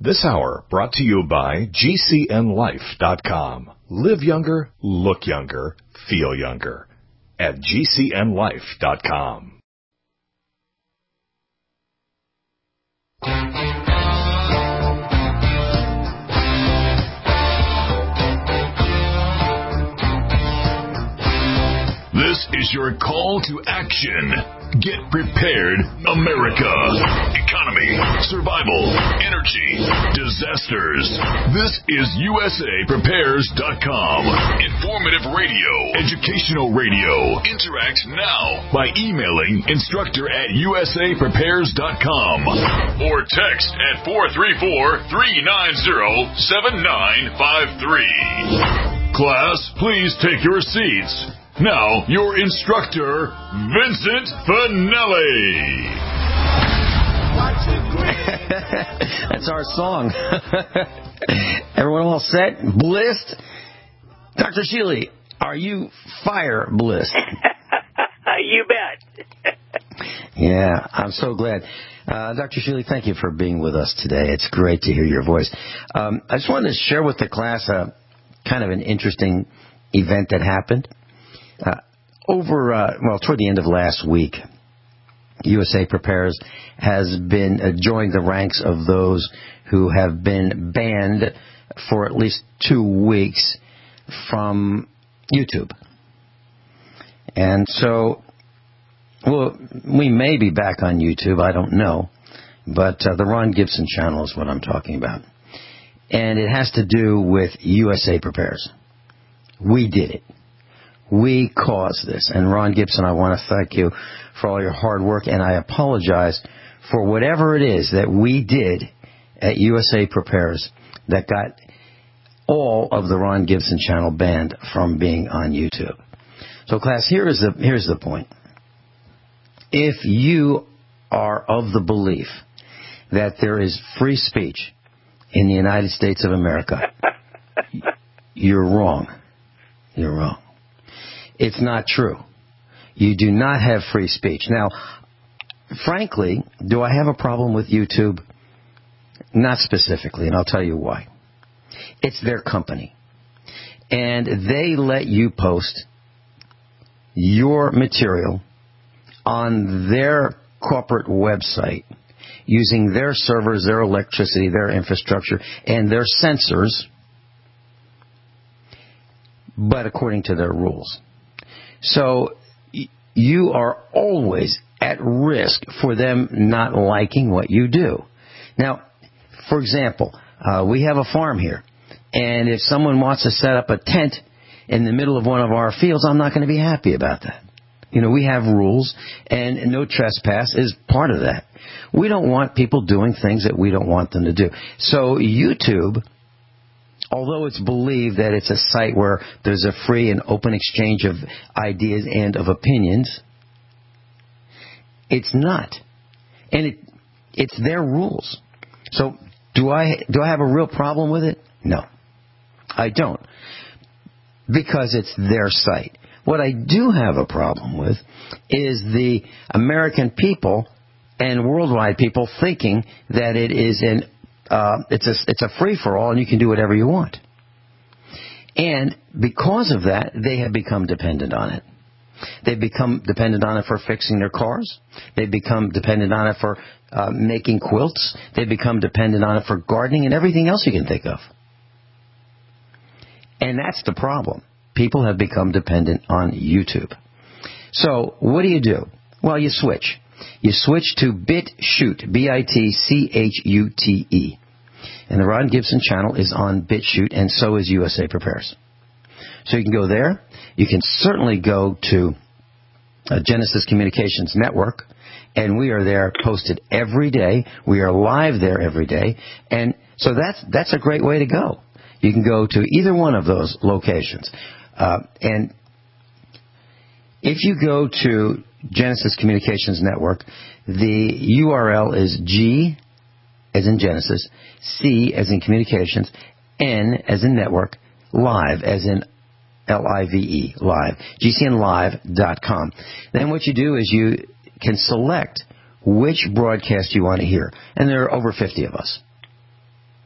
This hour brought to you by GCNLife.com. Live younger, look younger, feel younger at GCNLife.com. This is your call to action. Get prepared, America. Economy, survival, energy, disasters. This is USAPrepares.com. Informative radio, educational radio. Interact now by emailing instructor@USAPrepares.com or text at 434-390-7953. Class, please take your seats. Now, your instructor, Vincent Finelli. That's our song. Everyone all set? Blissed? Dr. Shealy, are you fire blissed? You bet. Yeah, I'm so glad. Dr. Shealy, thank you for being with us today. It's great to hear your voice. I just wanted to share with the class kind of an interesting event that happened. Toward the end of last week, USA Prepares has been joined the ranks of those who have been banned for at least 2 weeks from YouTube. And so, we may be back on YouTube, I don't know, but the Ron Gibson channel is what I'm talking about. And it has to do with USA Prepares. We did it. We caused this. And Ron Gibson, I want to thank you for all your hard work, and I apologize for whatever it is that we did at USA Prepares that got all of the Ron Gibson channel banned from being on YouTube. So, class, here's the point. If you are of the belief that there is free speech in the United States of America, you're wrong. You're wrong. It's not true. You do not have free speech. Now, frankly, do I have a problem with YouTube? Not specifically, and I'll tell you why. It's their company. And they let you post your material on their corporate website using their servers, their electricity, their infrastructure, and their censors, but according to their rules. So you are always at risk for them not liking what you do. Now, for example, we have a farm here, and if someone wants to set up a tent in the middle of one of our fields, I'm not going to be happy about that. You know, we have rules, and no trespass is part of that. We don't want people doing things that we don't want them to do. So YouTube, although it's believed that it's a site where there's a free and open exchange of ideas and of opinions, it's not. And it's their rules. So do I have a real problem with it? No, I don't. Because it's their site. What I do have a problem with is the American people and worldwide people thinking that it is it's a free-for-all and you can do whatever you want. And because of that, they have become dependent on it. They've become dependent on it for fixing their cars. They've become dependent on it for making quilts. They've become dependent on it for gardening and everything else you can think of. And that's the problem. People have become dependent on YouTube. So what do? Well, you switch. You switch to BitChute, BitChute. And the Ron Gibson channel is on BitChute, and so is USA Prepares. So you can go there. You can certainly go to Genesis Communications Network, and we are there posted every day. We are live there every day. And so that's a great way to go. You can go to either one of those locations. And if you go to Genesis Communications Network, the URL is G as in Genesis, C as in communications, N as in network, live as in Live, live, GCNlive.com. Then what you do is you can select which broadcast you want to hear. And there are over 50 of us.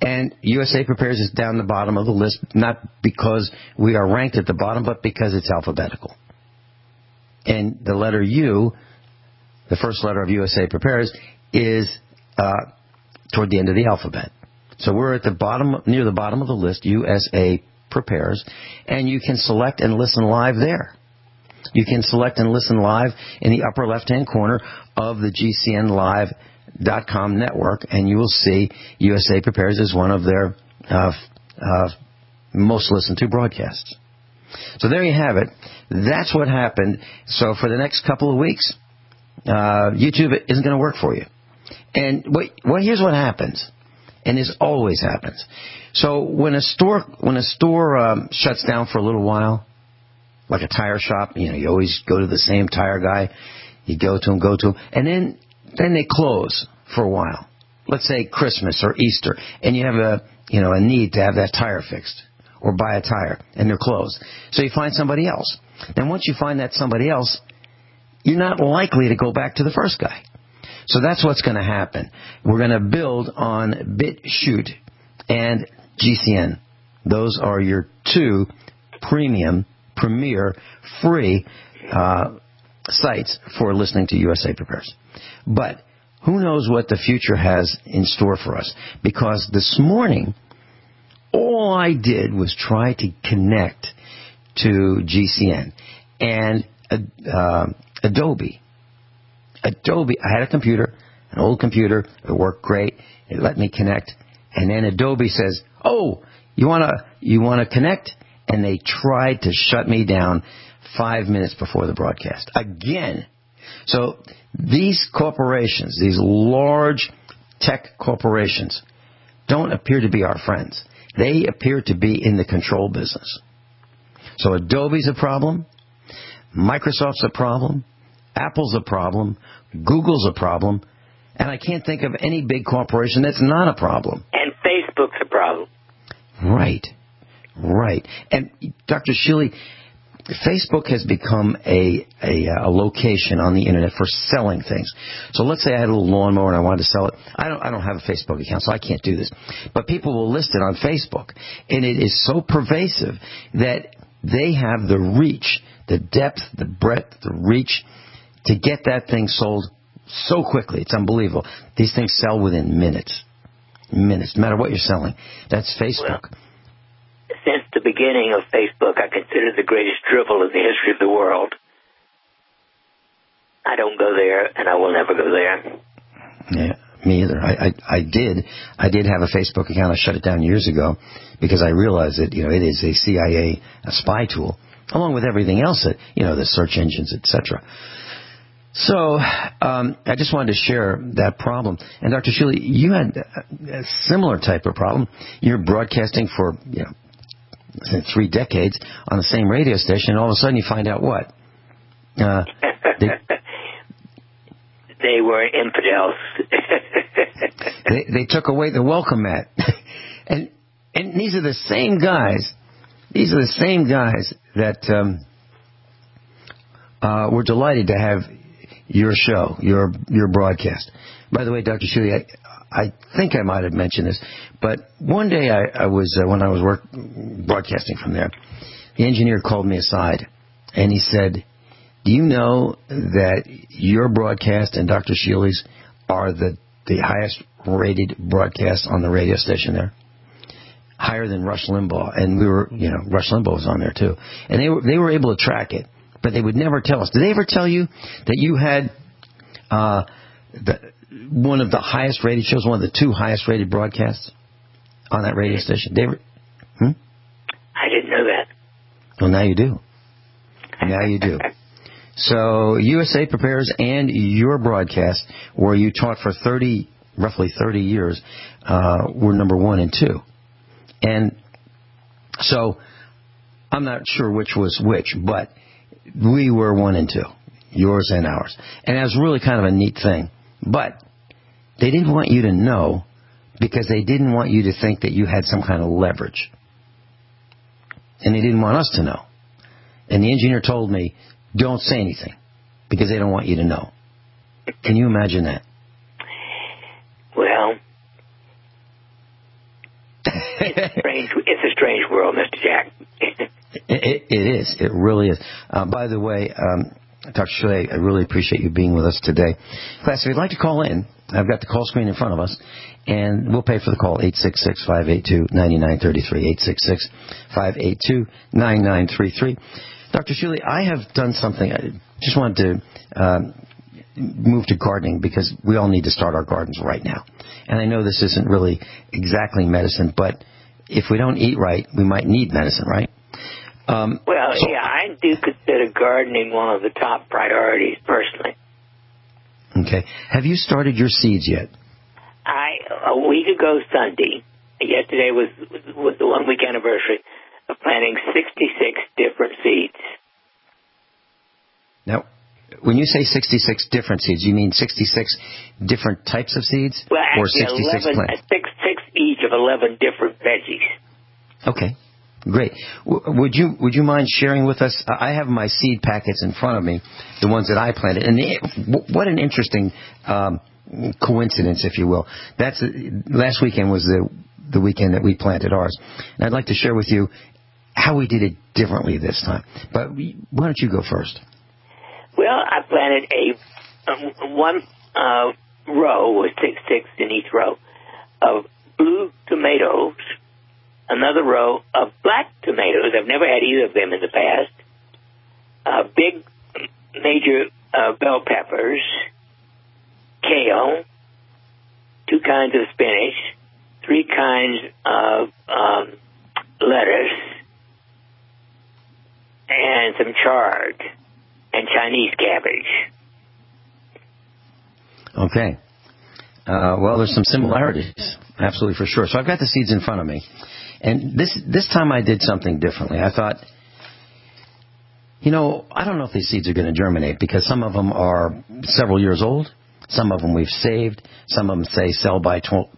And USA Prepares is down the bottom of the list, not because we are ranked at the bottom, but because it's alphabetical. And the letter U, the first letter of USA Prepares, is toward the end of the alphabet. So we're at the bottom, near the bottom of the list, USA Prepares, and you can select and listen live there. You can select and listen live in the upper left-hand corner of the GCNlive.com network, and you will see USA Prepares is one of their most listened to broadcasts. So there you have it. That's what happened. So for the next couple of weeks, YouTube isn't going to work for you. And here's what happens, and this always happens. So when a store shuts down for a little while, like a tire shop, you always go to the same tire guy. You go to him, and then they close for a while. Let's say Christmas or Easter, and you have a need to have that tire fixed or buy a tire, and they're closed. So you find somebody else. And once you find that somebody else, you're not likely to go back to the first guy. So that's what's going to happen. We're going to build on BitChute and GCN. Those are your two premier, free sites for listening to USA Prepares. But who knows what the future has in store for us? Because this morning, all I did was try to connect to GCN. And Adobe, I had a computer, an old computer. It worked great. It let me connect. And then Adobe says, "Oh, you want to connect?" And they tried to shut me down 5 minutes before the broadcast. Again. So these corporations, these large tech corporations, don't appear to be our friends. They appear to be in the control business. So Adobe's a problem. Microsoft's a problem. Apple's a problem. Google's a problem. And I can't think of any big corporation that's not a problem. And Facebook's a problem. Right. And Dr. Shealy, Facebook has become a location on the internet for selling things. So let's say I had a little lawnmower and I wanted to sell it. I don't have a Facebook account, so I can't do this. But people will list it on Facebook, and it is so pervasive that they have the reach, the depth, the breadth, the reach to get that thing sold so quickly. It's unbelievable. These things sell within minutes, no matter what you're selling. That's Facebook. Well, since the beginning of Facebook, I consider it the greatest drivel in the history of the world. I don't go there, and I will never go there. Yeah, me either. I did have a Facebook account. I shut it down years ago because I realized that it is a CIA spy tool, along with everything else that the search engines, etc. So I just wanted to share that problem. And Dr. Shealy, you had a similar type of problem. You're broadcasting for 3 decades on the same radio station, and all of a sudden you find out what? They were infidels. they took away the welcome mat. and these are the same guys. These are the same guys that were delighted to have your show, your broadcast. By the way, Dr. Shealy, I think I might have mentioned this, but one day I was when I was broadcasting from there, the engineer called me aside, and he said, "Do you know that your broadcast and Dr. Shealy's are the highest rated broadcasts on the radio station there? Higher than Rush Limbaugh." And we were, Rush Limbaugh was on there too, and they were able to track it, but they would never tell us. Did they ever tell you that you had one of the highest rated shows, one of the 2 highest rated broadcasts on that radio station? I didn't know that. Well, now you do. So USA Prepares and your broadcast, where you taught for roughly 30 years, were number 1 and 2. And so I'm not sure which was which, but we were 1 and 2, yours and ours. And that was really kind of a neat thing. But they didn't want you to know because they didn't want you to think that you had some kind of leverage. And they didn't want us to know. And the engineer told me, don't say anything because they don't want you to know. Can you imagine that? Well, It's a strange world, Mr. Jack. It is. It really is. By the way, Dr. Shuley, I really appreciate you being with us today. Class, if you'd like to call in, I've got the call screen in front of us, and we'll pay for the call, 866-582-9933, 866-582-9933. Dr. Shuley, I have done something. I just wanted to move to gardening because we all need to start our gardens right now. And I know this isn't really exactly medicine, but if we don't eat right, we might need medicine, right? I do consider gardening one of the top priorities personally. Okay. Have you started your seeds yet? A week ago Sunday, yesterday was the 1 week anniversary of planting 66 different seeds. Now, when you say 66 different seeds, you mean 66 different types of seeds? Well, actually, or 66 plants? Six each of 11 different veggies. Okay. Great. Would you mind sharing with us? I have my seed packets in front of me, the ones that I planted. And what an interesting coincidence, if you will. Last weekend was the weekend that we planted ours. And I'd like to share with you how we did it differently this time. But why don't you go first? Well, I planted one row with six in each row of blue tomatoes, another row of black tomatoes. I've never had either of them in the past. Big, major bell peppers, kale, 2 kinds of spinach, 3 kinds of lettuce, and some chard and Chinese cabbage. Okay. Well, there's some similarities, absolutely for sure. So I've got the seeds in front of me. And this time I did something differently. I thought, I don't know if these seeds are going to germinate because some of them are several years old. Some of them we've saved. Some of them say sell by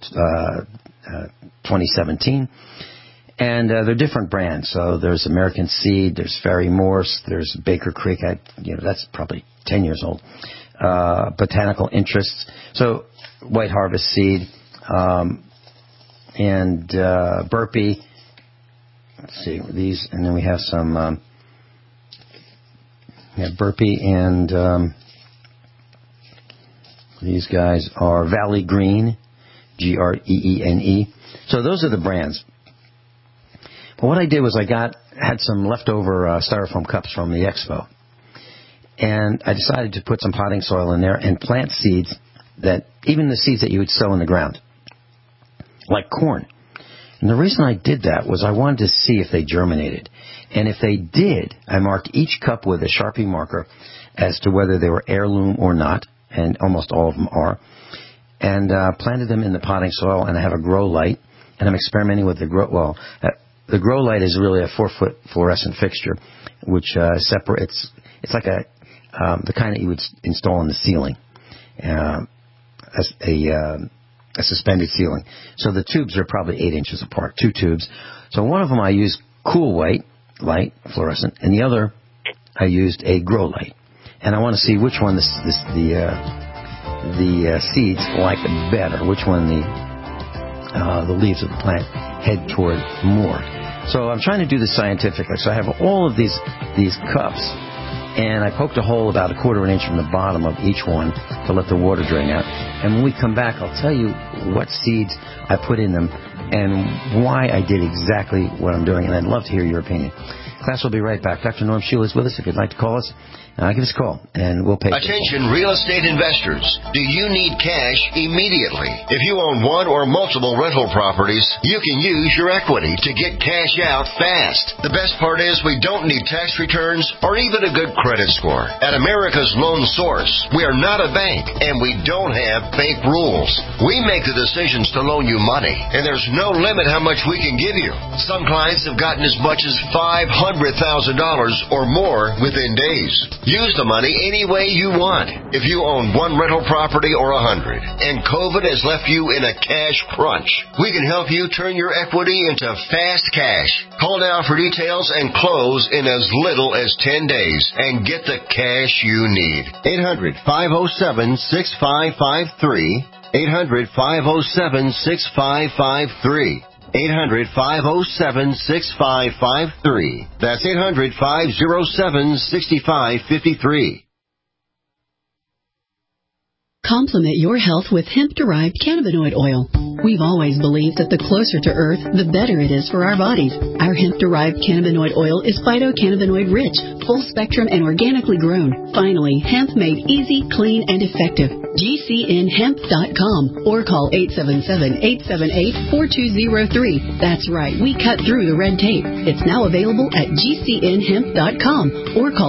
2017. And they're different brands. So there's American Seed, there's Ferry Morse, there's Baker Creek. That's probably 10 years old. Botanical Interests. So White Harvest Seed. And Burpee. Let's see these, and then we have some. Burpee and these guys are Valley Green, Greene. So those are the brands. But what I did was I had some leftover styrofoam cups from the expo, and I decided to put some potting soil in there and plant seeds even the seeds that you would sow in the ground, like corn. And the reason I did that was I wanted to see if they germinated. And if they did, I marked each cup with a Sharpie marker as to whether they were heirloom or not, and almost all of them are, and planted them in the potting soil, and I have a grow light, and I'm experimenting with the grow light is really a 4-foot fluorescent fixture, which separates. It's like the kind that you would install in the ceiling, a suspended ceiling. So the tubes are probably 8 inches apart, 2 tubes. So one of them I used cool white light, fluorescent, and the other I used a grow light. And I want to see which one the seeds like better, which one the leaves of the plant head toward more. So I'm trying to do this scientifically. So I have all of these cups, and I poked a hole about 1/4 inch from the bottom of each one to let the water drain out. And when we come back, I'll tell you what seeds I put in them and why I did exactly what I'm doing. And I'd love to hear your opinion. Class will be right back. Dr. Norm Shula is with us. If you'd like to call us, give us a call, and we'll pay. Attention real estate investors. Do you need cash immediately? If you own one or multiple rental properties, you can use your equity to get cash out fast. The best part is we don't need tax returns or even a good credit score. At America's Loan Source, we are not a bank, and we don't have bank rules. We make the decisions to loan you money, and there's no limit how much we can give you. Some clients have gotten as much as $500,000 or more within days. Use the money any way you want. If you own one rental property or 100, and COVID has left you in a cash crunch, we can help you turn your equity into fast cash. Call now for details and close in as little as 10 days and get the cash you need. 800-507-6553. 800-507-6553. 800-507-6553. That's 800-507-6553. Complement your health with hemp-derived cannabinoid oil. We've always believed that the closer to Earth, the better it is for our bodies. Our hemp-derived cannabinoid oil is phytocannabinoid-rich, full-spectrum, and organically grown. Finally, hemp made easy, clean, and effective. GCNhemp.com or call 877-878-4203. That's right, we cut through the red tape. It's now available at GCNhemp.com or call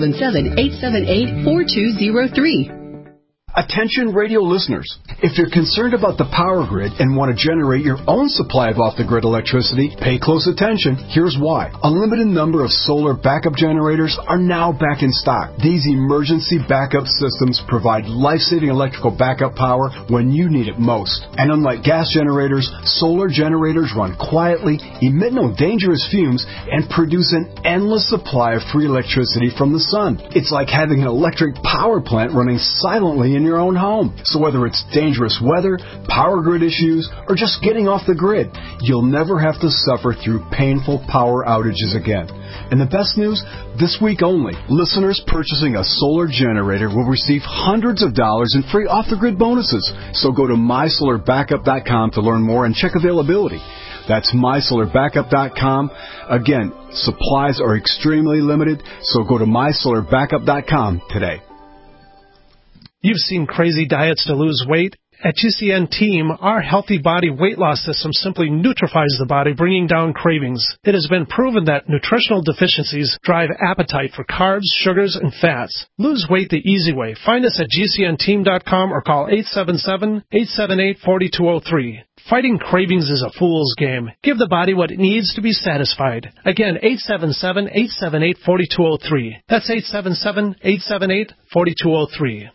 877-878-4203. Attention radio listeners, if you're concerned about the power grid and want to generate your own supply of off-the-grid electricity, pay close attention. Here's why. A limited number of solar backup generators are now back in stock. These emergency backup systems provide life-saving electrical backup power when you need it most. And unlike gas generators, solar generators run quietly, emit no dangerous fumes, and produce an endless supply of free electricity from the sun. It's like having an electric power plant running silently in your own home. So whether it's dangerous weather, power grid issues, or just getting off the grid, you'll never have to suffer through painful power outages again. And the best news, this week only, listeners purchasing a solar generator will receive hundreds of dollars in free off-the-grid bonuses. So go to mysolarbackup.com to learn more and check availability. That's mysolarbackup.com. Again, supplies are extremely limited, so go to mysolarbackup.com today. You've seen crazy diets to lose weight. At GCN Team, our healthy body weight loss system simply neutralizes the body, bringing down cravings. It has been proven that nutritional deficiencies drive appetite for carbs, sugars, and fats. Lose weight the easy way. Find us at GCNteam.com or call 877-878-4203. Fighting cravings is a fool's game. Give the body what it needs to be satisfied. Again, 877-878-4203. That's 877-878-4203.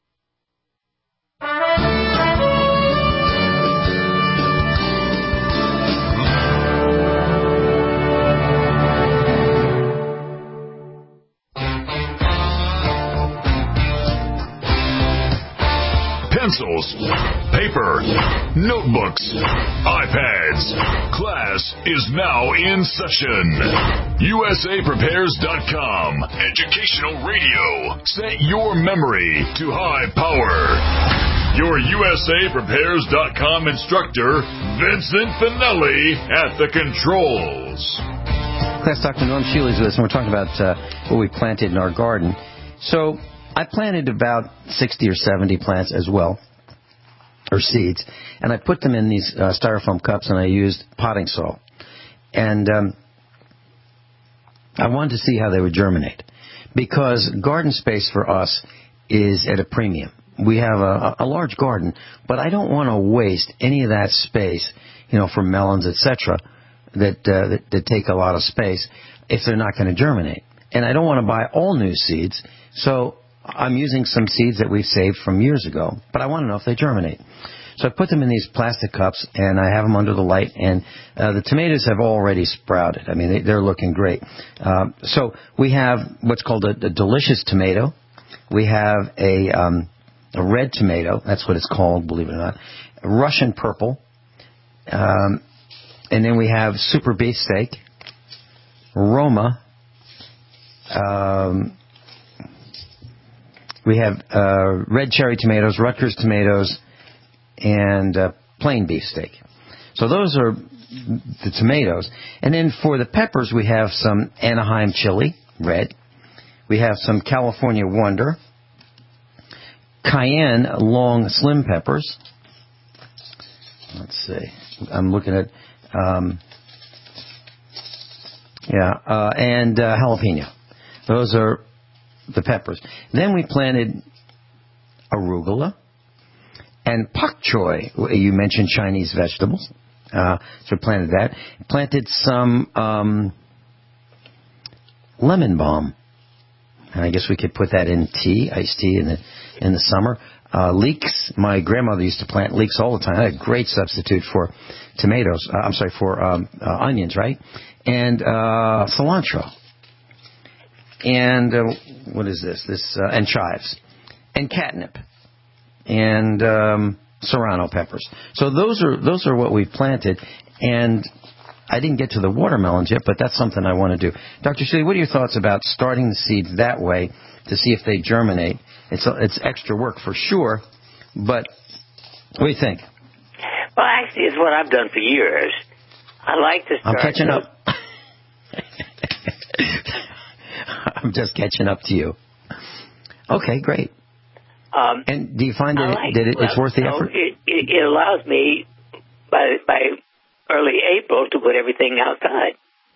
Pencils, paper, notebooks, iPads. Class is now in session. USAPrepares.com. Educational radio. Set your memory to high power. Your USAPrepares.com instructor, Vincent Finelli, at the controls. Class Dr. Norm Shealy is with us, and we're talking about what we planted in our garden. So I planted about 60 or 70 plants as well, or seeds, and I put them in these styrofoam cups, and I used potting soil. And I wanted to see how they would germinate, because garden space for us is at a premium. We have a large garden, but I don't want to waste any of that space, for melons, etc., that take a lot of space if they're not going to germinate. And I don't want to buy all new seeds, so I'm using some seeds that we've saved from years ago, but I want to know if they germinate. So I put them in these plastic cups, and I have them under the light, and the tomatoes have already sprouted. I mean, they're looking great. So we have what's called a delicious tomato. We have a red tomato. That's what it's called, believe it or not. Russian purple. And then we have super beefsteak, Roma. We have red cherry tomatoes, Rutgers tomatoes, and plain beefsteak. So those are the tomatoes. And then for the peppers, we have some Anaheim chili, red. We have some California Wonder, Cayenne long slim peppers. Let's see. I'm looking at, and jalapeno. Those are the peppers. Then we planted arugula and pak choi. You mentioned Chinese vegetables. So we planted that. Planted some lemon balm. And I guess we could put that in tea, iced tea in the summer. Leeks. My grandmother used to plant leeks all the time. I had a great substitute for tomatoes. For onions, right? And cilantro. And what is this? And chives, and catnip, and serrano peppers. So those are what we've planted, And I didn't get to the watermelons yet, but that's something I want to do. Dr. Seeley, what are your thoughts about starting the seeds that way to see if they germinate? It's extra work for sure, but what do you think? Well, actually, it's what I've done for years. I like to start... I'm catching up. I'm just catching up to you. Okay, great. And do you find that it's worth the effort? It allows me, by early April, to put everything outside.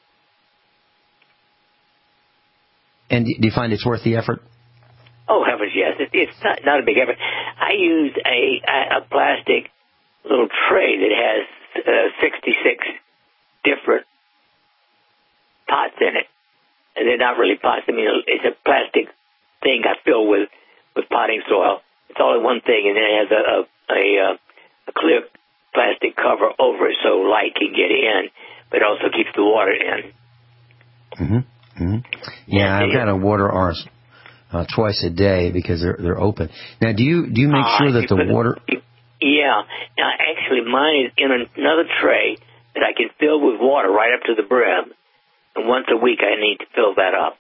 And do you find it's worth the effort? Oh, heavens, yes. It's not a big effort. I used a plastic little tray that has 66 different pots in it. And they're not really pots. I mean, it's a plastic thing I fill with potting soil. It's all in one thing, and then it has a clear plastic cover over it so light can get in, but also keeps the water in. Mm-hmm. Mm-hmm. Yeah, I've got to water ours twice a day because they're open. Now, do you make sure that the water? Yeah. Now, actually, mine is in another tray that I can fill with water right up to the brim, and once a week I need to fill that up.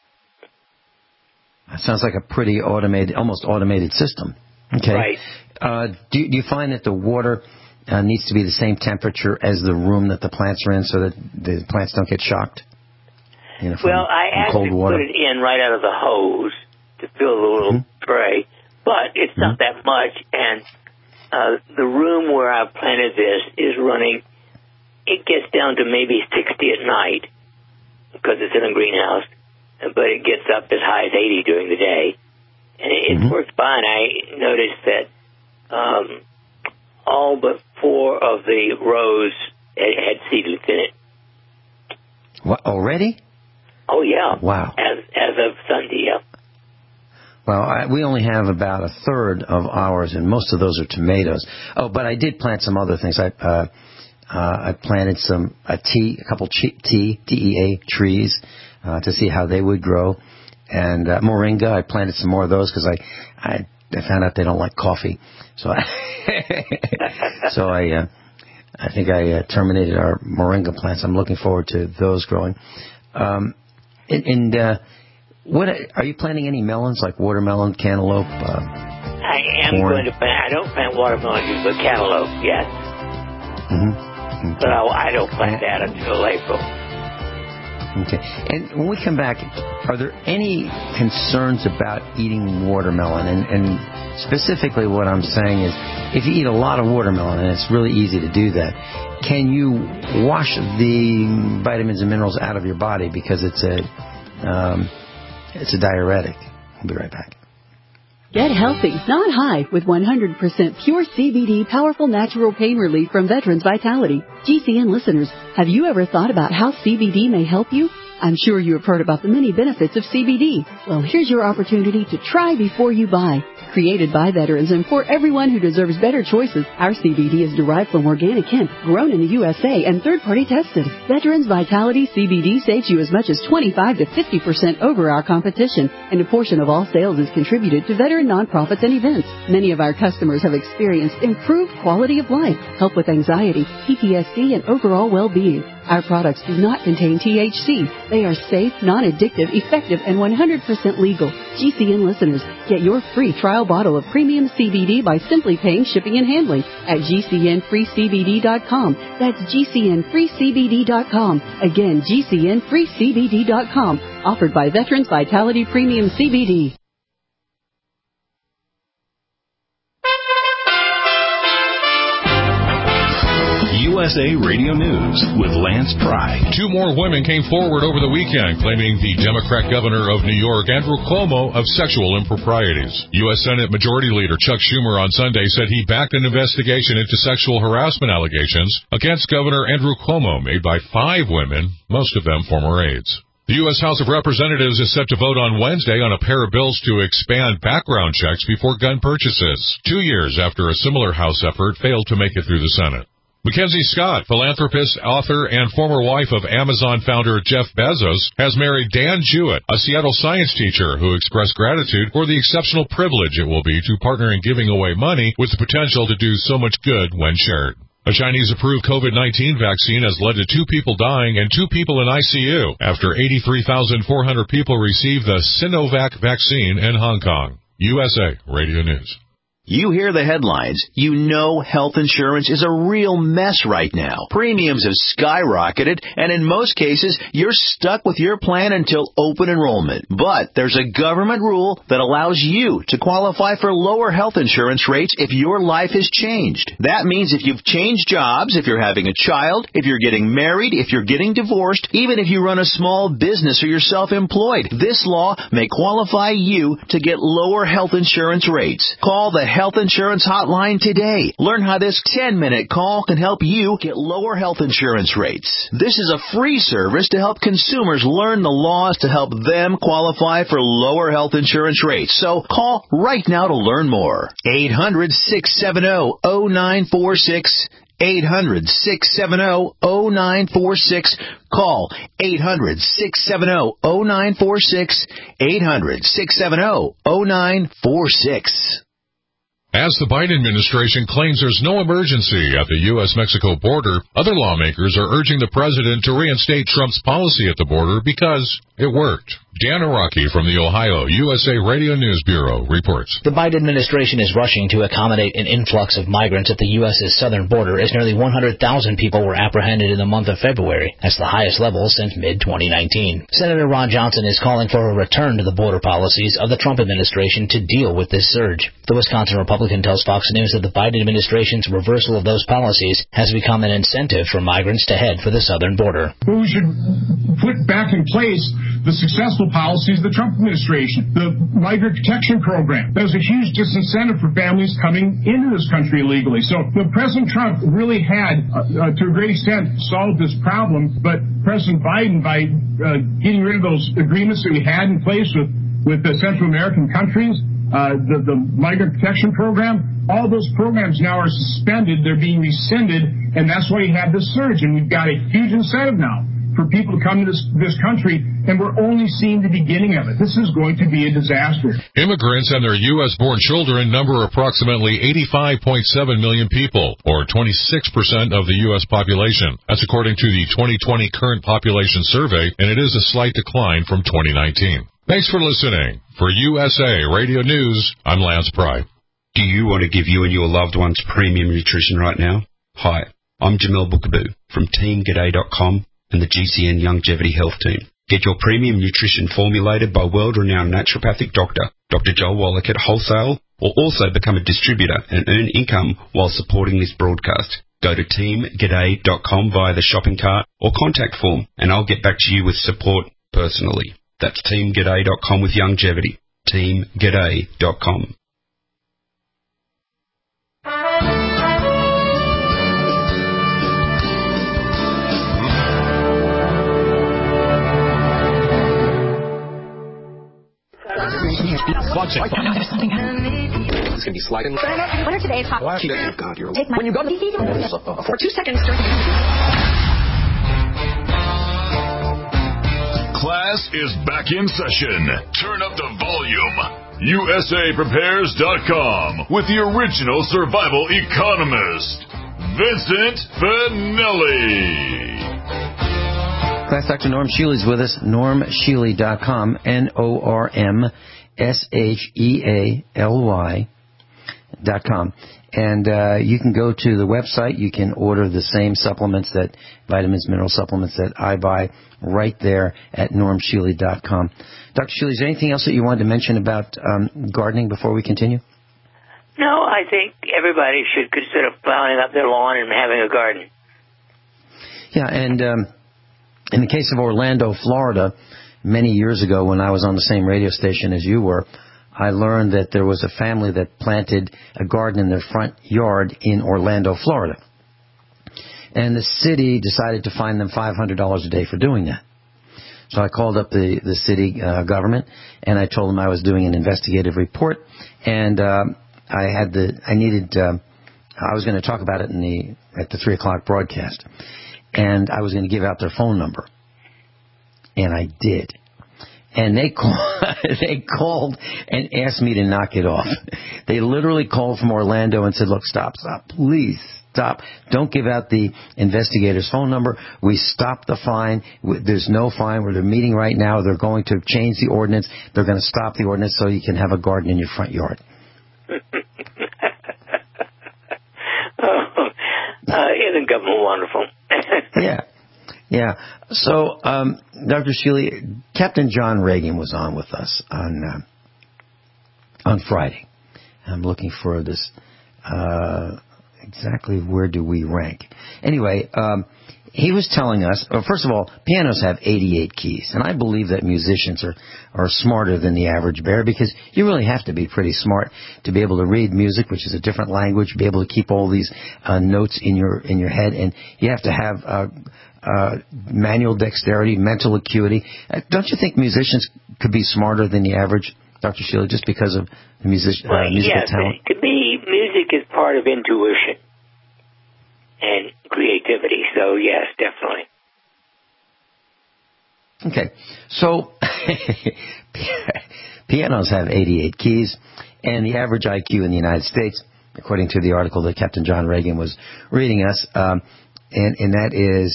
That sounds like a pretty almost automated system. Okay. Right. Do you find that the water needs to be the same temperature as the room that the plants are in so that the plants don't get shocked? Well, I actually put it in right out of the hose to fill the little tray, but it's not that much. And the room where I planted this is running, it gets down to maybe 60 at night because it's in a greenhouse, but it gets up as high as 80 during the day. And it works fine. I noticed that all but 4 of the rows had seedlings in it. What, already? Oh, yeah. Wow. As of Sunday, yeah. Well, we only have about a third of ours, and most of those are tomatoes. Oh, but I did plant some other things. I planted a couple TEA trees to see how they would grow. And moringa, I planted some more of those because I found out they don't like coffee. So I think I terminated our moringa plants. I'm looking forward to those growing. What are you planting? Any melons like watermelon, cantaloupe? I am corn? going to plant. I don't plant watermelon, but cantaloupe, yes. Mm-hmm. Okay. But I don't plant that until April. Okay. And when we come back, are there any concerns about eating watermelon? And specifically what I'm saying is, if you eat a lot of watermelon, and it's really easy to do that, can you wash the vitamins and minerals out of your body because it's a diuretic? We'll be right back. Get healthy, not high, with 100% pure CBD powerful natural pain relief from Veterans Vitality. GCN listeners, have you ever thought about how CBD may help you? I'm sure you have heard about the many benefits of CBD. Well, here's your opportunity to try before you buy. Created by veterans and for everyone who deserves better choices, our CBD is derived from organic hemp, grown in the USA, and third-party tested. Veterans Vitality CBD saves you as much as 25 to 50% over our competition, and a portion of all sales is contributed to veteran nonprofits and events. Many of our customers have experienced improved quality of life, help with anxiety, PTSD, and overall well-being. Our products do not contain THC. They are safe, non-addictive, effective, and 100% legal. GCN listeners, get your free trial bottle of premium CBD by simply paying shipping and handling at GCNFreeCBD.com. That's GCNFreeCBD.com. Again, GCNFreeCBD.com. Offered by Veterans Vitality Premium CBD. USA Radio News with Lance Pry. 2 more women came forward over the weekend claiming the Democrat governor of New York, Andrew Cuomo, of sexual improprieties. U.S. Senate Majority Leader Chuck Schumer on Sunday said he backed an investigation into sexual harassment allegations against Governor Andrew Cuomo made by 5 women, most of them former aides. The U.S. House of Representatives is set to vote on Wednesday on a pair of bills to expand background checks before gun purchases, 2 years after a similar House effort failed to make it through the Senate. Mackenzie Scott, philanthropist, author, and former wife of Amazon founder Jeff Bezos, has married Dan Jewett, a Seattle science teacher who expressed gratitude for the exceptional privilege it will be to partner in giving away money with the potential to do so much good when shared. A Chinese-approved COVID-19 vaccine has led to 2 people dying and 2 people in ICU after 83,400 people received the Sinovac vaccine in Hong Kong. USA Radio News. You hear the headlines. You know health insurance is a real mess right now. Premiums have skyrocketed, and in most cases, you're stuck with your plan until open enrollment. But there's a government rule that allows you to qualify for lower health insurance rates if your life has changed. That means if you've changed jobs, if you're having a child, if you're getting married, if you're getting divorced, even if you run a small business or you're self-employed, this law may qualify you to get lower health insurance rates. Call the Health Insurance Hotline today. Learn how this 10-minute call can help you get lower health insurance rates. This is a free service to help consumers learn the laws to help them qualify for lower health insurance rates. So call right now to learn more. 800-670-0946. 800-670-0946. Call 800-670-0946. 800-670-0946. As the Biden administration claims there's no emergency at the U.S.-Mexico border, other lawmakers are urging the president to reinstate Trump's policy at the border because it worked. Dan Araki from the Ohio USA Radio News Bureau reports. The Biden administration is rushing to accommodate an influx of migrants at the U.S.'s southern border as nearly 100,000 people were apprehended in the month of February. That's the highest level since mid-2019. Senator Ron Johnson is calling for a return to the border policies of the Trump administration to deal with this surge. The Wisconsin Republican tells Fox News that the Biden administration's reversal of those policies has become an incentive for migrants to head for the southern border. We should put back in place the successful policies of the Trump administration, the Migrant Protection Program. That was a huge disincentive for families coming into this country illegally. So President Trump really had, to a great extent, solved this problem, but President Biden, by getting rid of those agreements that we had in place with the Central American countries, the Migrant Protection Program, all those programs now are suspended. They're being rescinded, and that's why you have this surge. And we've got a huge incentive now for people to come to this country, and we're only seeing the beginning of it. This is going to be a disaster. Immigrants and their U.S.-born children number approximately 85.7 million people, or 26% of the U.S. population. That's according to the 2020 Current Population Survey, and it is a slight decline from 2019. Thanks for listening. For USA Radio News, I'm Lance Pry. Do you want to give you and your loved ones premium nutrition right now? Hi, I'm Jamel Bookaboo from TeamGaday.com and the GCN Longevity Health Team. Get your premium nutrition formulated by world-renowned naturopathic doctor, Dr. Joel Wallach at Wholesale, or also become a distributor and earn income while supporting this broadcast. Go to TeamGaday.com via the shopping cart or contact form, and I'll get back to you with support personally. That's TeamGaday.com with longevity. TeamGaday.com. It's going to be sliding. What are today's hot? God, you're take my, when you go to for 2 seconds. Class is back in session. Turn up the volume. USAPrepares.com with the original survival economist, Vincent Finelli. Class Dr. Norm Shealy's with us, normshealy.com, NORMSHEALY.com. And you can go to the website. You can order the same supplements, that vitamins, mineral supplements that I buy, right there at normshealy.com. Dr. Shealy, is there anything else that you wanted to mention about gardening before we continue? No, I think everybody should consider plowing up their lawn and having a garden. Yeah, and in the case of Orlando, Florida, many years ago when I was on the same radio station as you were, I learned that there was a family that planted a garden in their front yard in Orlando, Florida. And the city decided to fine them $500 a day for doing that. So I called up the city government, and I told them I was doing an investigative report, and I was going to talk about it at the 3 o'clock broadcast, and I was going to give out their phone number, and I did. And they called and asked me to knock it off. They literally called from Orlando and said, "Look, stop, please stop. Don't give out the investigator's phone number. We stop the fine. There's no fine. They're meeting right now. They're going to change the ordinance. They're going to stop the ordinance so you can have a garden in your front yard. Isn't government wonderful? Yeah. So, Dr. Shealy, Captain John Reagan was on with us on Friday. I'm looking for this, exactly where do we rank. Anyway, he was telling us, first of all, pianos have 88 keys, and I believe that musicians are smarter than the average bear, because you really have to be pretty smart to be able to read music, which is a different language, be able to keep all these notes in your head, and you have to have manual dexterity, mental acuity. Don't you think musicians could be smarter than the average, Dr. Shealy, just because of the musical talent? To me, music is part of intuition and creativity. So, yes, definitely. Okay. So, pianos have 88 keys, and the average IQ in the United States, according to the article that Captain John Reagan was reading us, and that is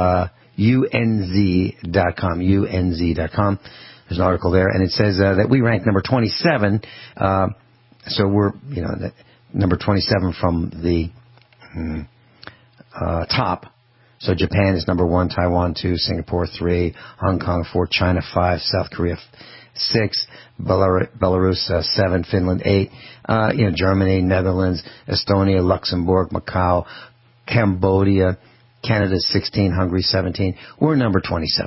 UNZ.com, UNZ.com. There's an article there, and it says that we rank number 27. So we're, number 27 from the top. So Japan is number 1, Taiwan 2, Singapore 3, Hong Kong 4, China 5, South Korea 6, Belarus 7, Finland 8, Germany, Netherlands, Estonia, Luxembourg, Macau, Cambodia, Canada 16, Hungary 17. We're number 27.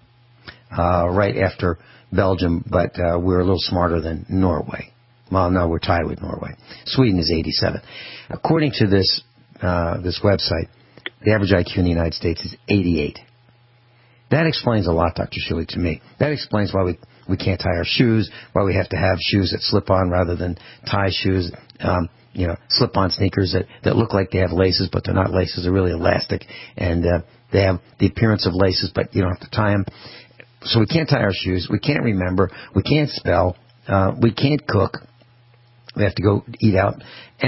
Right after Belgium, but we're a little smarter than Norway. Well, no, we're tied with Norway. Sweden is 87. According to this website, the average IQ in the United States is 88. That explains a lot, Dr. Shealy, to me. That explains why we can't tie our shoes, why we have to have shoes that slip on rather than tie shoes. Slip-on sneakers that look like they have laces, but they're not laces. They're really elastic, and they have the appearance of laces, but you don't have to tie them. So we can't tie our shoes. We can't remember. We can't spell. We can't cook. We have to go eat out,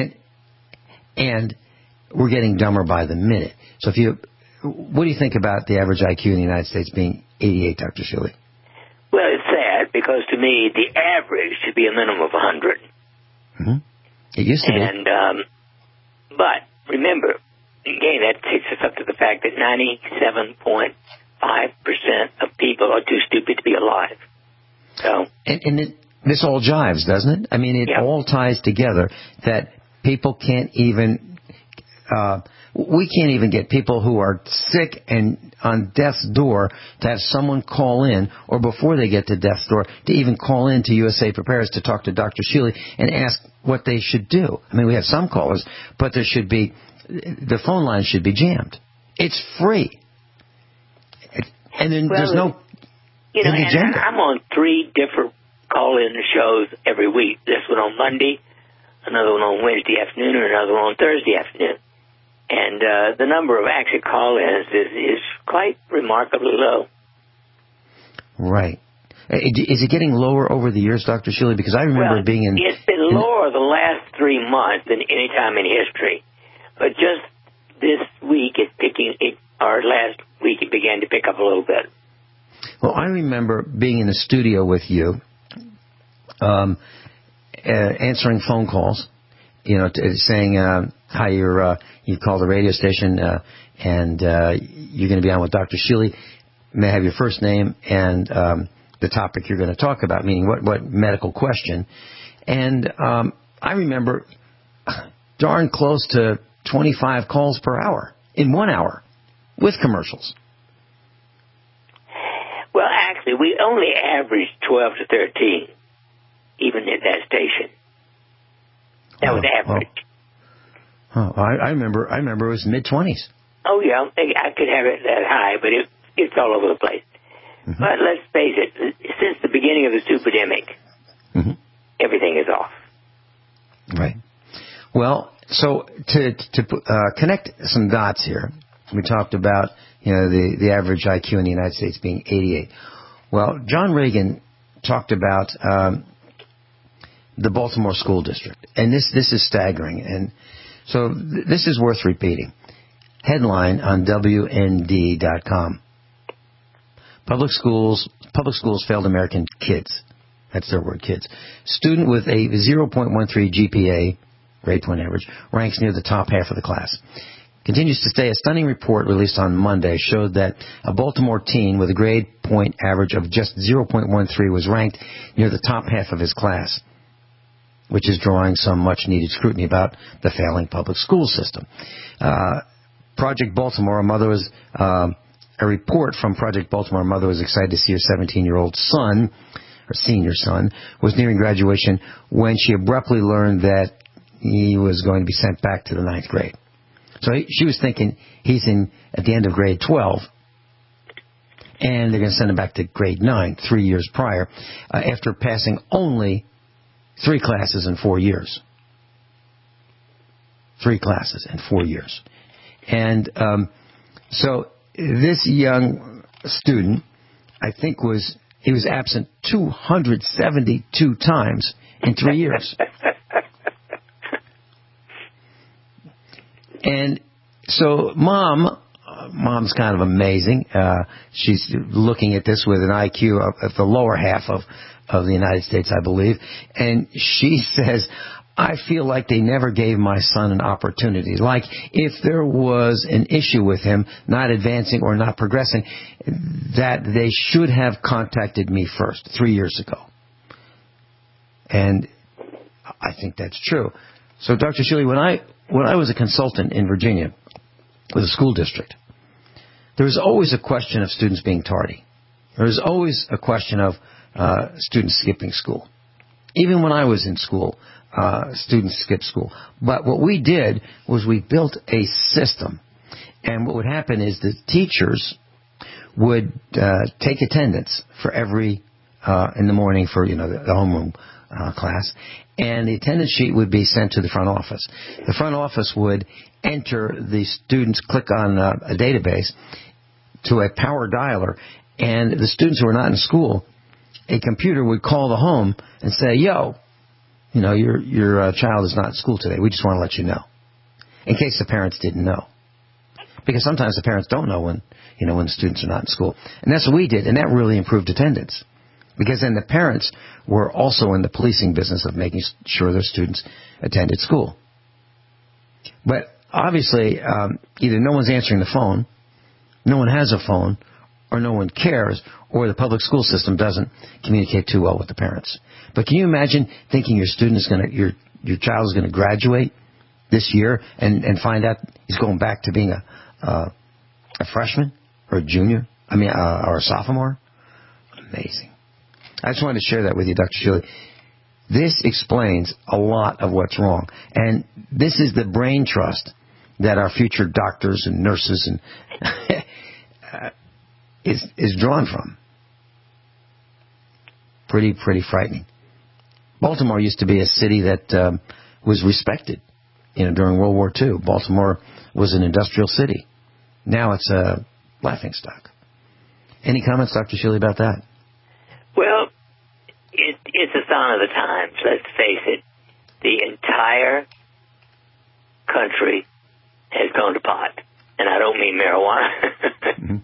and we're getting dumber by the minute. So what do you think about the average IQ in the United States being 88, Dr. Shealy? Well, it's sad, because to me the average should be a minimum of 100. Mm-hmm. It used to be. But remember, again, that takes us up to the fact that 97.5% of people are too stupid to be alive. So, and this all jives, doesn't it? I mean, it all ties together that people can't even. We can't even get people who are sick and on death's door to have someone call in, or before they get to death's door, to even call in to USA Prepares to talk to Dr. Shealy and ask what they should do. I mean, we have some callers, but the phone line should be jammed. It's free. And then there's no hidden agenda. I'm on 3 different call-in shows every week. This one on Monday, another one on Wednesday afternoon, and another one on Thursday afternoon. And the number of actual call-ins is quite remarkably low. Right. Is it getting lower over the years, Dr. Shealy? Because I remember being in... It's been lower the last 3 months than any time in history. But just this week, last week, it began to pick up a little bit. Well, I remember being in the studio with you, answering phone calls, saying how you call the radio station and you're going to be on with Dr. Shealy. May I have your first name and the topic you're going to talk about, meaning what medical question. And I remember darn close to 25 calls per hour in 1 hour with commercials. Well, actually, we only averaged 12 to 13, even at that station. That was average. I remember it was mid-20s. Oh, yeah. I could have it that high, but it's all over the place. Mm-hmm. But let's face it, since the beginning of the superdemic, everything is off. Right. Well, so to connect some dots here, we talked about the average IQ in the United States being 88. Well, John Reagan talked about the Baltimore School District, and this is staggering. And So this is worth repeating. Headline on WND.com. Public schools failed American kids. That's their word, kids. Student with a 0.13 GPA, grade point average, ranks near the top half of the class. Continues to stay. A stunning report released on Monday showed that a Baltimore teen with a grade point average of just 0.13 was ranked near the top half of his class, which is drawing some much-needed scrutiny about the failing public school system. Project Baltimore, a report from Project Baltimore, a mother was excited to see her 17-year-old son, her senior son, was nearing graduation when she abruptly learned that he was going to be sent back to the 9th grade. So she was thinking he's at the end of grade 12, and they're going to send him back to grade 9, 3 years prior, after passing only 3 classes in 4 years. 3 classes in 4 years. And so this young student, I think he was absent 272 times in 3 years. And so mom's kind of amazing. She's looking at this with an IQ of the lower half of the United States, I believe. And she says, I feel like they never gave my son an opportunity. Like if there was an issue with him not advancing or not progressing, that they should have contacted me first 3 years ago. And I think that's true. So, Dr. Shealy, when I was a consultant in Virginia with a school district, there was always a question of students being tardy. There was always a question of students skipping school. Even when I was in school, students skipped school. But what we did was we built a system. And what would happen is the teachers would take attendance for every in the morning for the homeroom class, and the attendance sheet would be sent to the front office. The front office would enter the students, click on a database to a power dialer, and the students who were not in school, a computer would call the home and say, your child is not in school today. We just want to let you know, in case the parents didn't know. Because sometimes the parents don't know when the students are not in school. And that's what we did, and that really improved attendance. Because then the parents were also in the policing business of making sure their students attended school. But obviously, either no one's answering the phone, no one has a phone, or no one cares, or the public school system doesn't communicate too well with the parents. But can you imagine thinking your child is going to graduate this year and find out he's going back to being a freshman or a junior? Or a sophomore? Amazing. I just wanted to share that with you, Dr. Shealy. This explains a lot of what's wrong. And this is the brain trust that our future doctors and nurses and is drawn from. Pretty frightening. Baltimore used to be a city that was respected during World War II. Baltimore was an industrial city. Now it's a laughingstock. Any comments, Dr. Shealy, about that? Well, it's a sign of the times. Let's face it. The entire country has gone to pot. And I don't mean marijuana.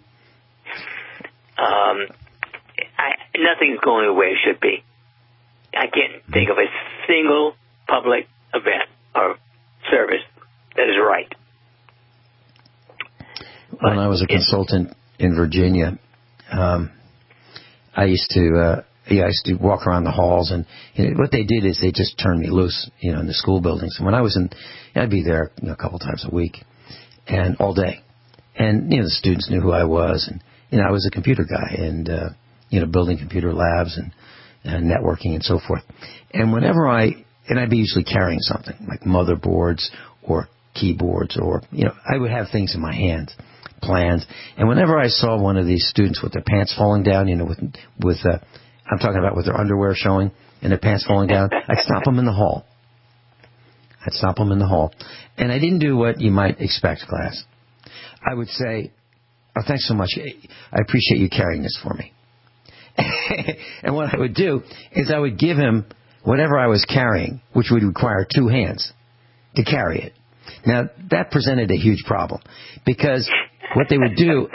Nothing's going the way it should be. I can't think of a single public event or service that is right. When I was a consultant in Virginia, I used to walk around the halls, and what they did is they just turned me loose, in the school buildings. And when I was I'd be there a couple times a week, and all day. And the students knew who I was, and I was a computer guy, and building computer labs and networking and so forth. And whenever I'd be usually carrying something like motherboards or keyboards, or I would have things in my hands, plans. And whenever I saw one of these students with their pants falling down, with I'm talking about with their underwear showing and their pants falling down, I'd stop them in the hall. And I didn't do what you might expect, class. I would say, oh, thanks so much. I appreciate you carrying this for me. And what I would do is I would give him whatever I was carrying, which would require 2 hands to carry it. Now, that presented a huge problem because what they would do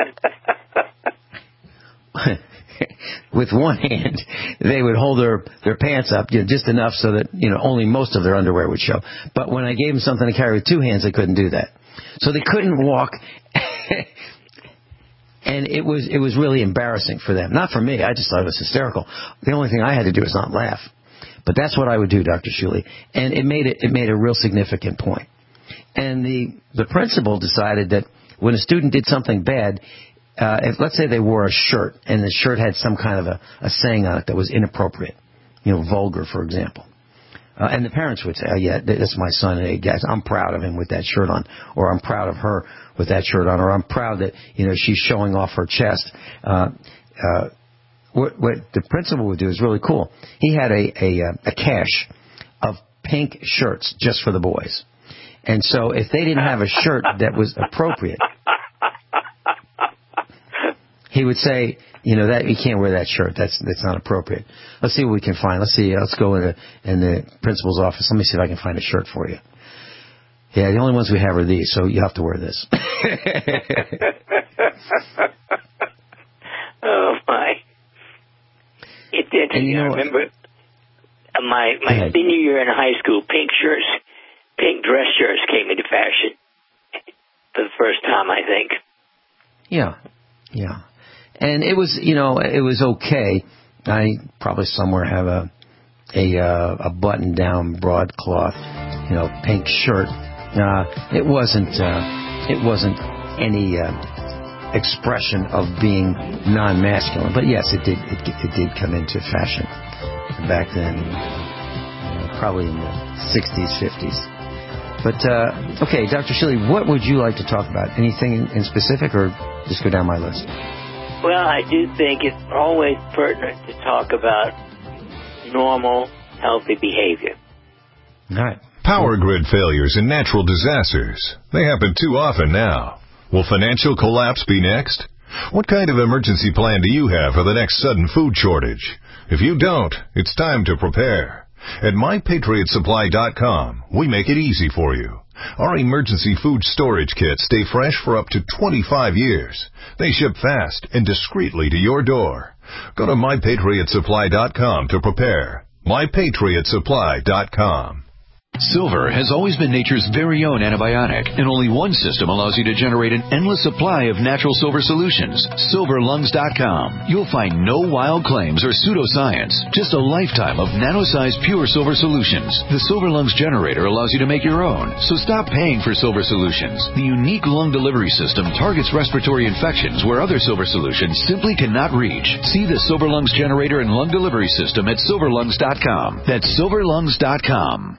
with one hand, they would hold their pants up just enough so that only most of their underwear would show. But when I gave them something to carry with two hands, they couldn't do that. So they couldn't walk. And it was really embarrassing for them. Not for me. I just thought it was hysterical. The only thing I had to do was not laugh. But that's what I would do, Dr. Shuley. And it made a real significant point. And the principal decided that when a student did something bad, if let's say they wore a shirt and the shirt had some kind of a saying on it that was inappropriate, vulgar, for example. And the parents would say, oh, yeah, that's my son. Hey, guys, I'm proud of him with that shirt on, or I'm proud of her with that shirt on, or I'm proud that, she's showing off her chest. What the principal would do is really cool. He had a cache of pink shirts just for the boys. And so if they didn't have a shirt that was appropriate, he would say, that you can't wear that shirt. That's not appropriate. Let's see what we can find. Let's go in the principal's office. Let me see if I can find a shirt for you. Yeah, the only ones we have are these, so you have to wear this. Oh my! It did. And I remember my senior year in high school. Pink dress shirts came into fashion for the first time, I think. Yeah. And it was okay. I probably somewhere have a button-down broadcloth, pink shirt. It wasn't any expression of being non-masculine, but yes, it did come into fashion back then, probably in the 60s, 50s. But okay, Dr. Shuley, what would you like to talk about? Anything in specific, or just go down my list? Well, I do think it's always pertinent to talk about normal, healthy behavior. All right. Power grid failures and natural disasters. They happen too often now. Will financial collapse be next? What kind of emergency plan do you have for the next sudden food shortage? If you don't, it's time to prepare. At MyPatriotSupply.com, we make it easy for you. Our emergency food storage kits stay fresh for up to 25 years. They ship fast and discreetly to your door. Go to MyPatriotSupply.com to prepare. MyPatriotSupply.com. Silver has always been nature's very own antibiotic, and only one system allows you to generate an endless supply of natural silver solutions. SilverLungs.com. You'll find no wild claims or pseudoscience, just a lifetime of nano-sized pure silver solutions. The Silver Lungs generator allows you to make your own, so stop paying for silver solutions. The unique lung delivery system targets respiratory infections where other silver solutions simply cannot reach. See the Silver Lungs generator and lung delivery system at SilverLungs.com. That's SilverLungs.com.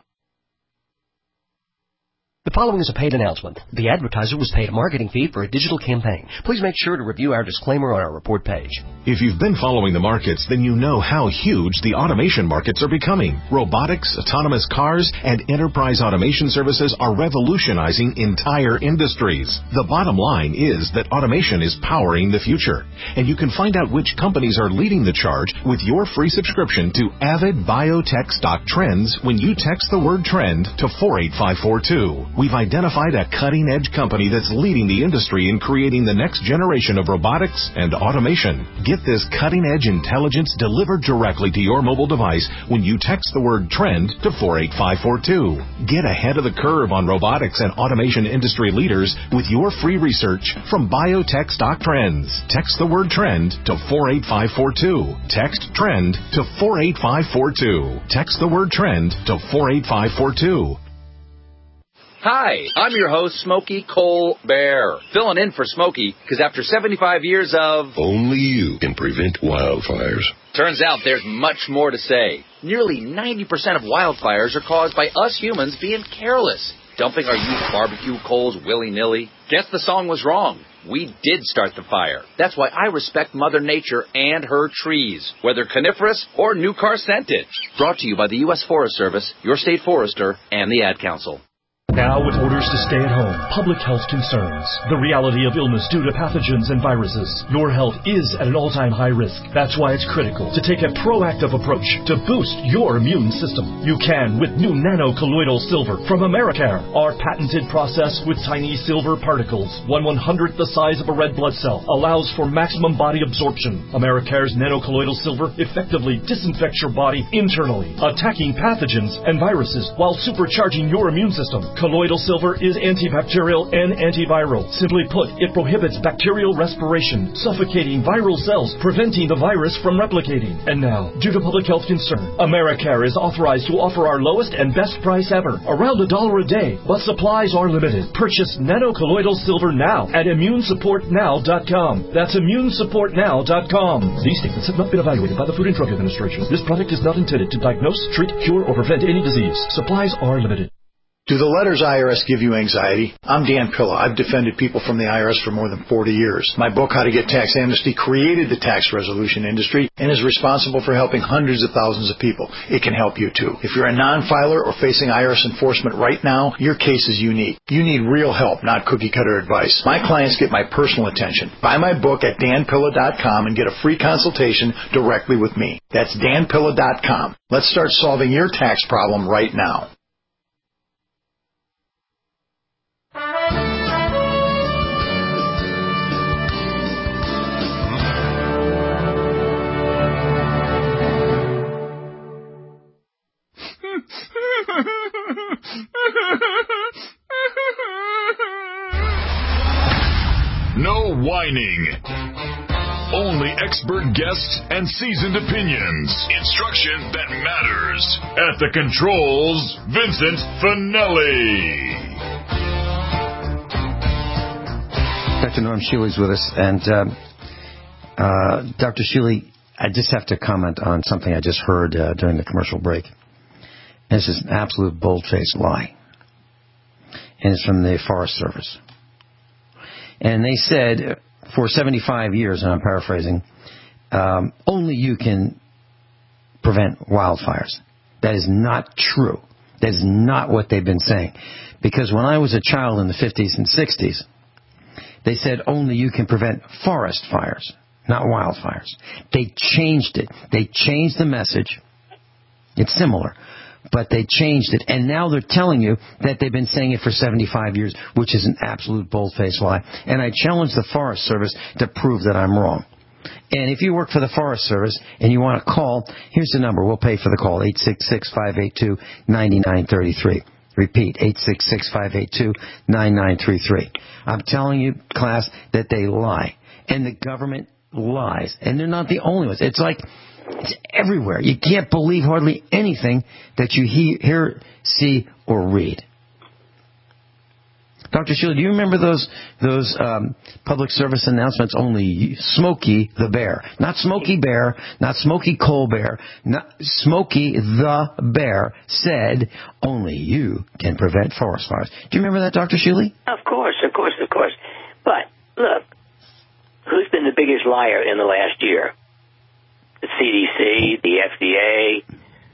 The following is a paid announcement. The advertiser was paid a marketing fee for a digital campaign. Please make sure to review our disclaimer on our report page. If you've been following the markets, then you know how huge the automation markets are becoming. Robotics, autonomous cars, and enterprise automation services are revolutionizing entire industries. The bottom line is that automation is powering the future. And you can find out which companies are leading the charge with your free subscription to Avid Biotech Stock Trends when you text the word trend to 48542. We've identified a cutting-edge company that's leading the industry in creating the next generation of robotics and automation. Get this cutting-edge intelligence delivered directly to your mobile device when you text the word trend to 48542. Get ahead of the curve on robotics and automation industry leaders with your free research from Biotech Stock Trends. Text the word trend to 48542. Text trend to 48542. Text the word trend to 48542. Hi, I'm your host, Smokey Colbert, filling in for Smokey because after 75 years of... Only you can prevent wildfires. Turns out there's much more to say. Nearly 90% of wildfires are caused by us humans being careless, dumping our used barbecue coals willy-nilly. Guess the song was wrong. We did start the fire. That's why I respect Mother Nature and her trees, whether coniferous or new car scented. Brought to you by the U.S. Forest Service, your state forester, and the Ad Council. Now with orders to stay at home, public health concerns, the reality of illness due to pathogens and viruses, your health is at an all-time high risk. That's why it's critical to take a proactive approach to boost your immune system. You can with new nano-colloidal silver from Americare. Our patented process with tiny silver particles, 1/100th the size of a red blood cell, allows for maximum body absorption. Americare's nano-colloidal silver effectively disinfects your body internally, attacking pathogens and viruses while supercharging your immune system. Colloidal silver is antibacterial and antiviral. Simply put, it prohibits bacterial respiration, suffocating viral cells, preventing the virus from replicating. And now, due to public health concern, Americare is authorized to offer our lowest and best price ever, around $1 a day, but supplies are limited. Purchase nano-colloidal silver now at ImmuneSupportNow.com. That's ImmuneSupportNow.com. These statements have not been evaluated by the Food and Drug Administration. This product is not intended to diagnose, treat, cure, or prevent any disease. Supplies are limited. Do the letters IRS give you anxiety? I'm Dan Pilla. I've defended people from the IRS for more than 40 years. My book, How to Get Tax Amnesty, created the tax resolution industry and is responsible for helping hundreds of thousands of people. It can help you too. If you're a non-filer or facing IRS enforcement right now, your case is unique. You need real help, not cookie-cutter advice. My clients get my personal attention. Buy my book at danpilla.com and get a free consultation directly with me. That's danpilla.com. Let's start solving your tax problem right now. No whining. Only expert guests and seasoned opinions. Instruction that matters. At the controls, Vincent Finelli. Dr. Norm Shealy's with us. And Dr. Shealy, I just have to comment on something I just heard during the commercial break. This is an absolute bold-faced lie. And it's from the Forest Service. And they said, for 75 years, and I'm paraphrasing, only you can prevent wildfires. That is not true. That is not what they've been saying. Because when I was a child in the 50s and 60s, they said only you can prevent forest fires, not wildfires. They changed it. They changed the message. It's similar, but they changed it. And now they're telling you that they've been saying it for 75 years, which is an absolute bold-faced lie. And I challenge the Forest Service to prove that I'm wrong. And if you work for the Forest Service and you want to call, here's the number. We'll pay for the call, 866-582-9933. Repeat, 866-582-9933. I'm telling you, class, that they lie. And the government lies. And they're not the only ones. It's like it's everywhere. You can't believe hardly anything that you hear, see, or read. Dr. Sheila, do you remember those public service announcements? Only Smokey the Bear. Not Smokey Bear, not Smokey Colbert, not Smokey the Bear said, only you can prevent forest fires. Do you remember that, Dr. Sheila? Of course. But, look, who's been the biggest liar in the last year? The CDC, the FDA,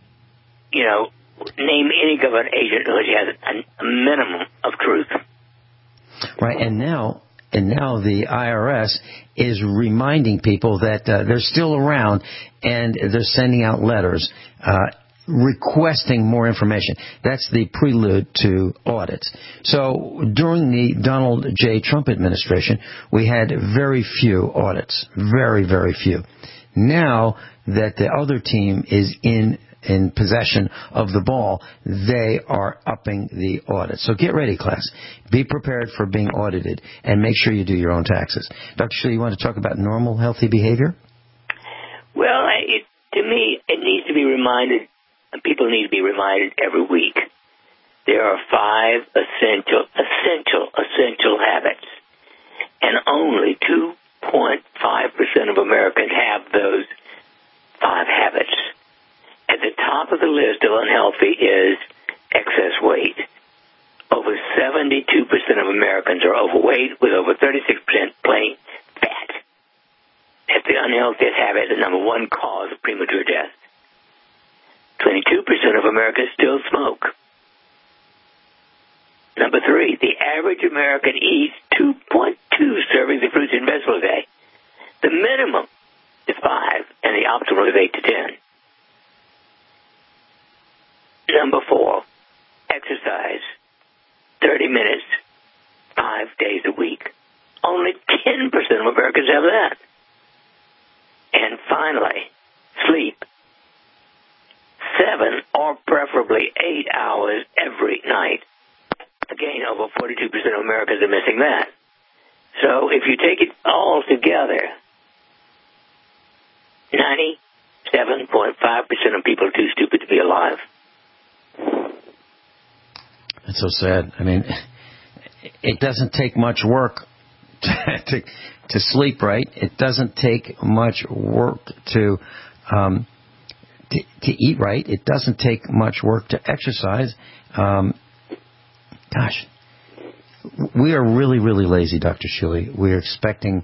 name any government agent who has a minimum of truth. Right, and now the IRS is reminding people that they're still around, and they're sending out letters requesting more information. That's the prelude to audits. So during the Donald J. Trump administration, we had very few audits, very, very few. Now that the other team is in possession of the ball, they are upping the audit. So get ready, class. Be prepared for being audited, and make sure you do your own taxes. Dr. Shea, you want to talk about normal, healthy behavior? Well, to me, it needs to be reminded, people need to be reminded every week. There are 5 essential habits, and only 2.5% of Americans have those 5 habits. At the top of the list of unhealthy is excess weight. Over 72% of Americans are overweight, with over 36% plain fat. That's the unhealthiest habit, the number 1 cause of premature death. 22% of Americans still smoke. Number 3, the average American eats 2.2 servings of fruits and vegetables a day. The minimum is 5, and the optimal is 8 to 10. Number 4, exercise 30 minutes, 5 days a week. Only 10% of Americans have that. And finally, sleep 7 or preferably 8 hours every night. Again, over 42% of Americans are missing that. So if you take it all together, 97.5% of people are too stupid to be alive. It's so sad. I mean, it doesn't take much work to sleep right. It doesn't take much work to eat right. It doesn't take much work to exercise. Gosh, we are really, really lazy, Dr. Schuele. We're expecting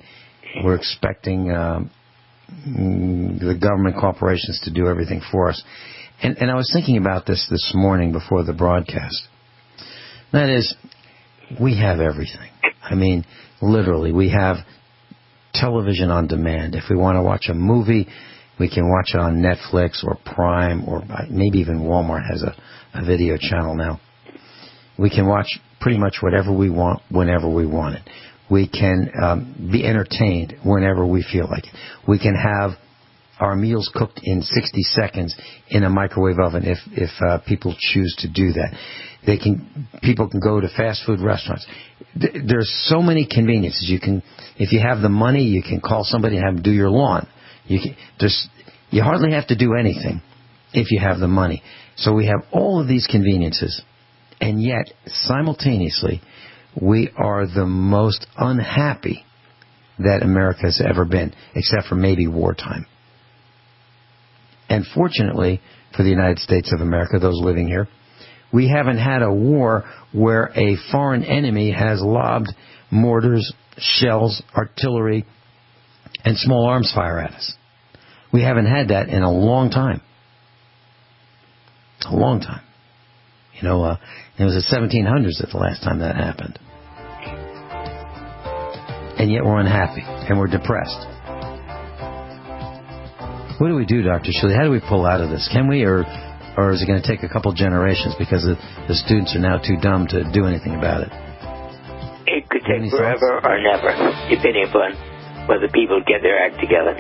the government corporations to do everything for us. And I was thinking about this morning before the broadcast. That is, we have everything. I mean, literally, we have television on demand. If we want to watch a movie, we can watch it on Netflix or Prime, or maybe even Walmart has a video channel now. We can watch pretty much whatever we want, whenever we want it. We can be entertained whenever we feel like it. We can have our meals cooked in 60 seconds in a microwave oven if people choose to do that. People can go to fast food restaurants. There's so many conveniences. If you have the money, you can call somebody and have them do your lawn. You hardly have to do anything if you have the money. So we have all of these conveniences, and yet simultaneously we are the most unhappy that America has ever been, except for maybe wartime. And fortunately for the United States of America, those living here, we haven't had a war where a foreign enemy has lobbed mortars, shells, artillery, and small arms fire at us. We haven't had that in a long time. A long time. It was the 1700s at the last time that happened. And yet we're unhappy and we're depressed. What do we do, Dr. Schuele? How do we pull out of this? Can we, or is it going to take a couple generations because the students are now too dumb to do anything about it? It could take forever or never, depending upon whether people get their act together.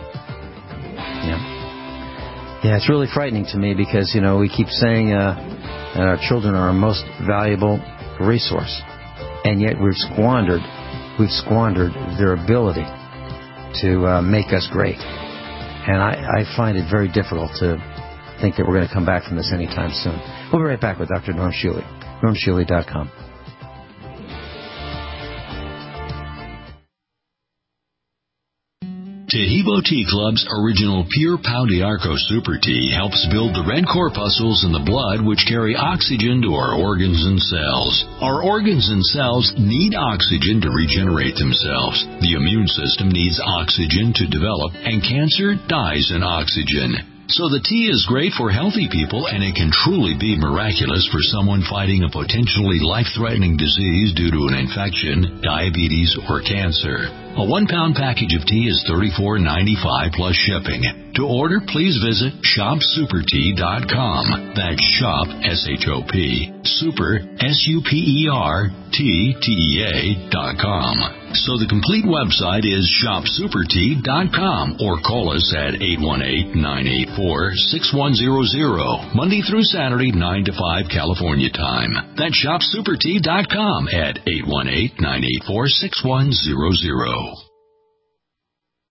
Yeah, it's really frightening to me because, we keep saying that our children are our most valuable resource. And yet we've squandered their ability to make us great. And I find it very difficult to think that we're going to come back from this anytime soon. We'll be right back with Dr. Norm Schuele. NormSchuele.com. Taheebo Tea Club's original Pure Pau d'Arco Super Tea helps build the red corpuscles in the blood which carry oxygen to our organs and cells. Our organs and cells need oxygen to regenerate themselves. The immune system needs oxygen to develop, and cancer dies in oxygen. So the tea is great for healthy people, and it can truly be miraculous for someone fighting a potentially life-threatening disease due to an infection, diabetes, or cancer. A 1-pound package of tea is $34.95 plus shipping. To order, please visit shopsupertea.com. That's shop, S-H-O-P, super, S-U-P-E-R-T-T-E-A.com. So the complete website is shopsupertea.com, or call us at 818-984-6100, Monday through Saturday, 9 to 5 California time. That's shopsupertea.com at 818-984-6100.